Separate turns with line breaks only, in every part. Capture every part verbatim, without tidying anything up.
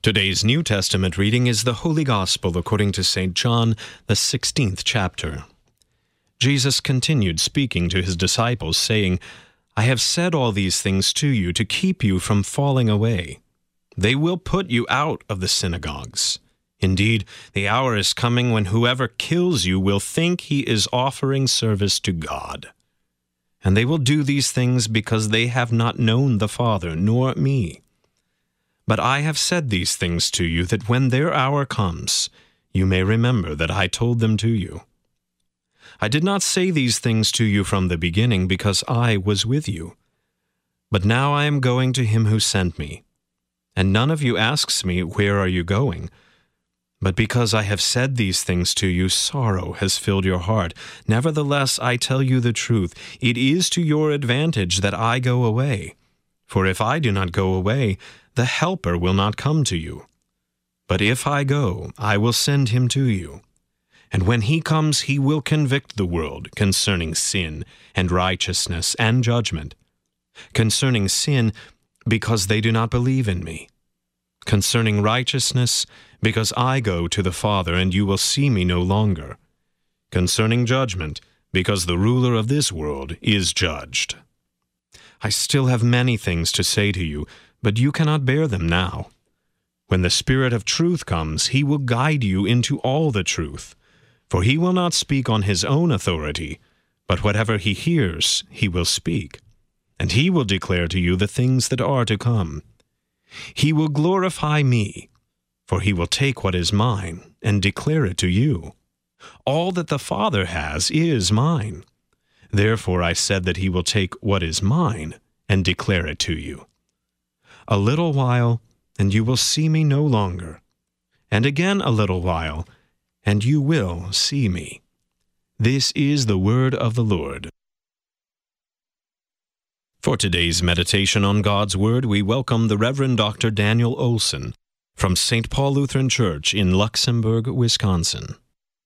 Today's New Testament reading is the Holy Gospel according to Saint John, the sixteenth chapter. Jesus continued speaking to his disciples, saying, I have said all these things to you to keep you from falling away. They will put you out of the synagogues. Indeed, the hour is coming when whoever kills you will think he is offering service to God. And they will do these things because they have not known the Father, nor me. But I have said these things to you, that when their hour comes, you may remember that I told them to you. I did not say these things to you from the beginning, because I was with you. But now I am going to him who sent me. And none of you asks me, Where are you going? But because I have said these things to you, sorrow has filled your heart. Nevertheless, I tell you the truth. It is to your advantage that I go away. For if I do not go away, the Helper will not come to you. But if I go, I will send him to you. And when he comes, he will convict the world concerning sin and righteousness and judgment. Concerning sin, because they do not believe in me. Concerning righteousness, because I go to the Father, and you will see me no longer. Concerning judgment, because the ruler of this world is judged. I still have many things to say to you, but you cannot bear them now. When the Spirit of truth comes, he will guide you into all the truth. For he will not speak on his own authority, but whatever he hears, he will speak. And he will declare to you the things that are to come. He will glorify me, for he will take what is mine and declare it to you. All that the Father has is mine. Therefore I said that he will take what is mine and declare it to you. A little while, and you will see me no longer. And again a little while, and you will see me. This is the word of the Lord. For today's meditation on God's Word, we welcome the Reverend Doctor Daniel Olson from Saint Paul Lutheran Church in Luxembourg, Wisconsin.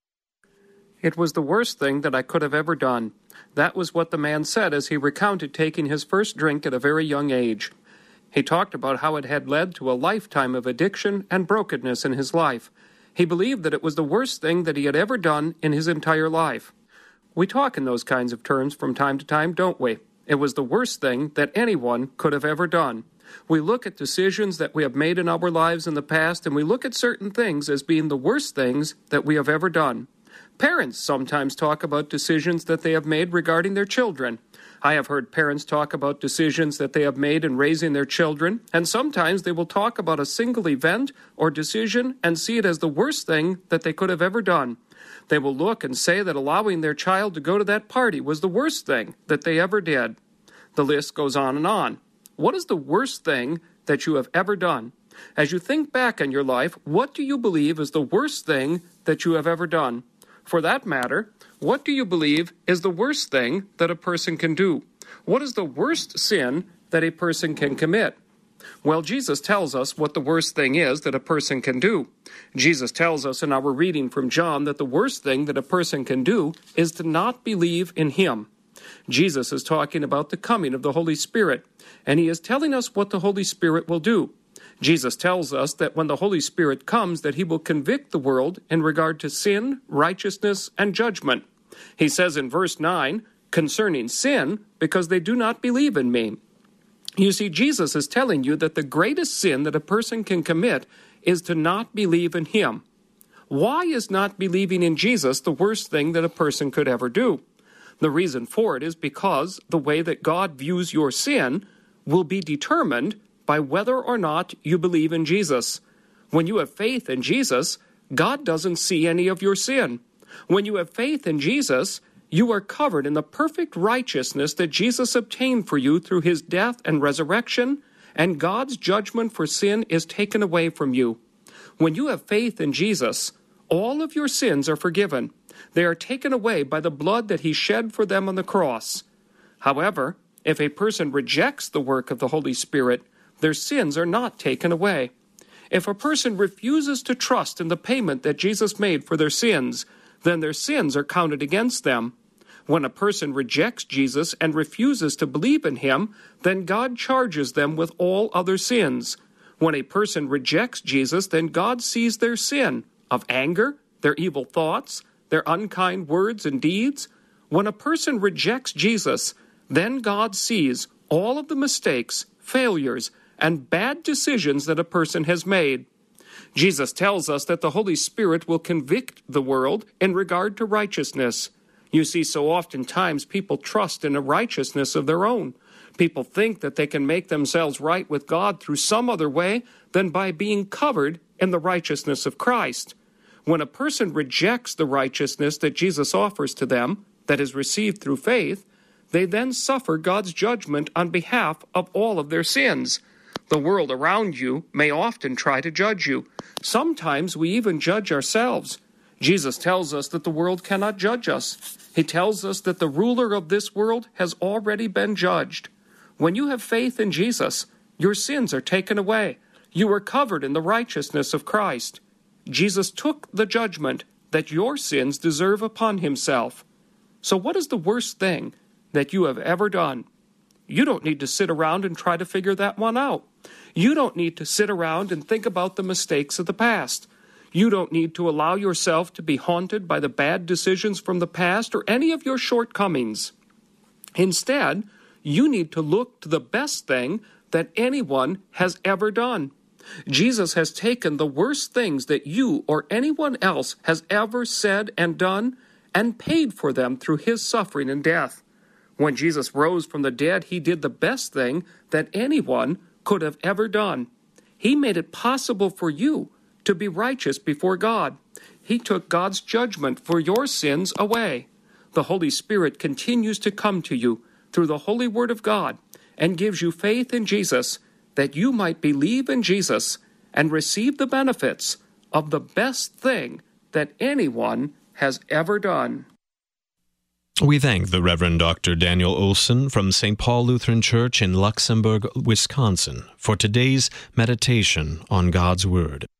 It was the worst thing that I could have ever done. That was what the man said as he recounted taking his first drink at a very young age. He talked about how it had led to a lifetime of addiction and brokenness in his life. He believed that it was the worst thing that he had ever done in his entire life. We talk in those kinds of terms from time to time, don't we? It was the worst thing that anyone could have ever done. We look at decisions that we have made in our lives in the past, and we look at certain things as being the worst things that we have ever done. Parents sometimes talk about decisions that they have made regarding their children. I have heard parents talk about decisions that they have made in raising their children, and sometimes they will talk about a single event or decision and see it as the worst thing that they could have ever done. They will look and say that allowing their child to go to that party was the worst thing that they ever did. The list goes on and on. What is the worst thing that you have ever done? As you think back on your life, what do you believe is the worst thing that you have ever done? For that matter, what do you believe is the worst thing that a person can do? What is the worst sin that a person can commit? Well, Jesus tells us what the worst thing is that a person can do. Jesus tells us in our reading from John that the worst thing that a person can do is to not believe in him. Jesus is talking about the coming of the Holy Spirit, and he is telling us what the Holy Spirit will do. Jesus tells us that when the Holy Spirit comes, that he will convict the world in regard to sin, righteousness, and judgment. He says in verse nine, concerning sin, because they do not believe in me. You see, Jesus is telling you that the greatest sin that a person can commit is to not believe in him. Why is not believing in Jesus the worst thing that a person could ever do? The reason for it is because the way that God views your sin will be determined by whether or not you believe in Jesus. When you have faith in Jesus, God doesn't see any of your sin. When you have faith in Jesus, you are covered in the perfect righteousness that Jesus obtained for you through his death and resurrection, and God's judgment for sin is taken away from you. When you have faith in Jesus, all of your sins are forgiven. They are taken away by the blood that he shed for them on the cross. However, if a person rejects the work of the Holy Spirit, their sins are not taken away. If a person refuses to trust in the payment that Jesus made for their sins, then their sins are counted against them. When a person rejects Jesus and refuses to believe in him, then God charges them with all other sins. When a person rejects Jesus, then God sees their sin of anger, their evil thoughts, their unkind words and deeds. When a person rejects Jesus, then God sees all of the mistakes, failures, and bad decisions that a person has made. Jesus tells us that the Holy Spirit will convict the world in regard to righteousness. You see, so oftentimes people trust in a righteousness of their own. People think that they can make themselves right with God through some other way than by being covered in the righteousness of Christ. When a person rejects the righteousness that Jesus offers to them, that is received through faith, they then suffer God's judgment on behalf of all of their sins. The world around you may often try to judge you. Sometimes we even judge ourselves. Jesus tells us that the world cannot judge us. He tells us that the ruler of this world has already been judged. When you have faith in Jesus, your sins are taken away. You are covered in the righteousness of Christ. Jesus took the judgment that your sins deserve upon himself. So what is the worst thing that you have ever done? You don't need to sit around and try to figure that one out. You don't need to sit around and think about the mistakes of the past. You don't need to allow yourself to be haunted by the bad decisions from the past or any of your shortcomings. Instead, you need to look to the best thing that anyone has ever done. Jesus has taken the worst things that you or anyone else has ever said and done and paid for them through his suffering and death. When Jesus rose from the dead, he did the best thing that anyone could have ever done. He made it possible for you to be righteous before God. He took God's judgment for your sins away. The Holy Spirit continues to come to you through the Holy Word of God and gives you faith in Jesus that you might believe in Jesus and receive the benefits of the best thing that anyone has ever done.
We thank the Reverend Doctor Daniel Olson from Saint Paul Lutheran Church in Luxembourg, Wisconsin, for today's meditation on God's Word.